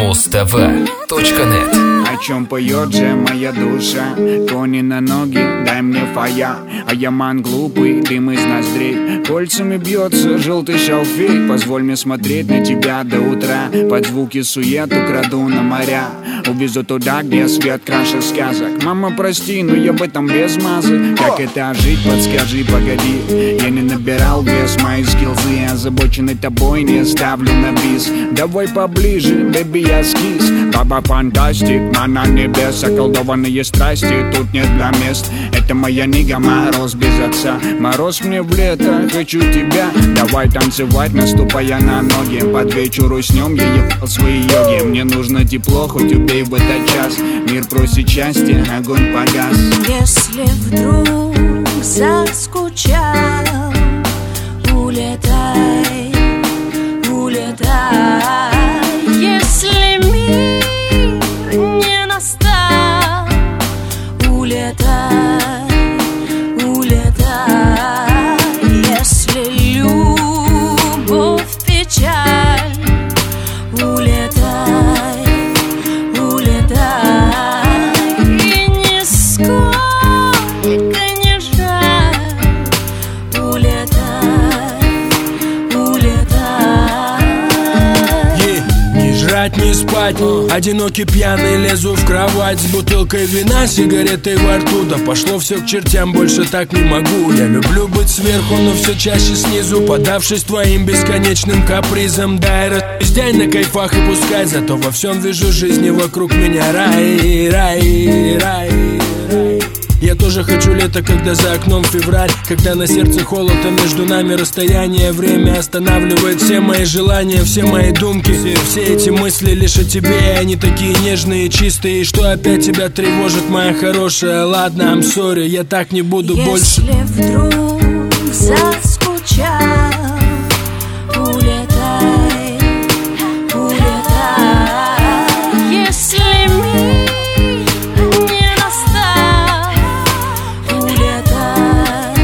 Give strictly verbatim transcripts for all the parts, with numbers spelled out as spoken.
муз тэ вэ точка нет. О чем поет же моя душа? Кони на ноги, дай мне фая. А я ман глупый, дым из ноздрей. Кольцами бьется желтый шалфей. Позволь мне смотреть на тебя до утра. Под звуки сует украду на моря. Увезу туда, где свет краше сказок. Мама, прости, но я в этом без мазы. Как это жить, подскажи, погоди. Я не набирал вес, мои скиллзы. Озабоченный тобой, не ставлю на бис. Давай поближе, бэби, я скис. Баба фантастик, мана небес. Околдованные страсти, тут нет для мест. Это моя нига, мороз без отца. Мороз мне в лето, хочу тебя. Давай танцевать, наступая на ноги. Под вечер уснем, я ебал свои йоги. Мне нужно тепло, хоть убей в этот час. Мир просит счастья, огонь погас. Если вдруг заскучал, улетай, улетай. Если мир не настал, улетай, улетай. Если любовь печаль, улетай, улетай. И нисколько не жаль, улетай, улетай. Не жрать, не спать, одинокий пьяный лезу в кровать. С бутылкой вина, сигаретой во рту. Да пошло все к чертям, больше так не могу. Я люблю быть сверху, но все чаще снизу. Подавшись твоим бесконечным капризом. Дай раздяй на кайфах и пускай. Зато во всем вижу жизни вокруг меня рай, рай, рай, рай. Я тоже хочу лето, когда за окном февраль. Когда на сердце холод, а между нами расстояние. Время останавливает все мои желания, все мои думки. Все, все эти мысли лишь о тебе. Они такие нежные, чистые. Что опять тебя тревожит, моя хорошая? Ладно, I'm sorry, я так не буду больше. Если вдруг заскучал, улетай, улетай. Если мир не настал, улетай,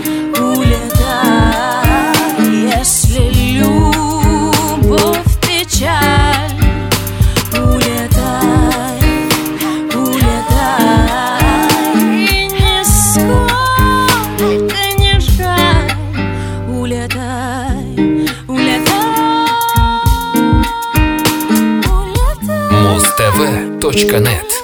улетай. Если любовь печаль, улетай, улетай. И нисколько не жаль, улетай, улетай, улетай. муз тэ вэ точка нет.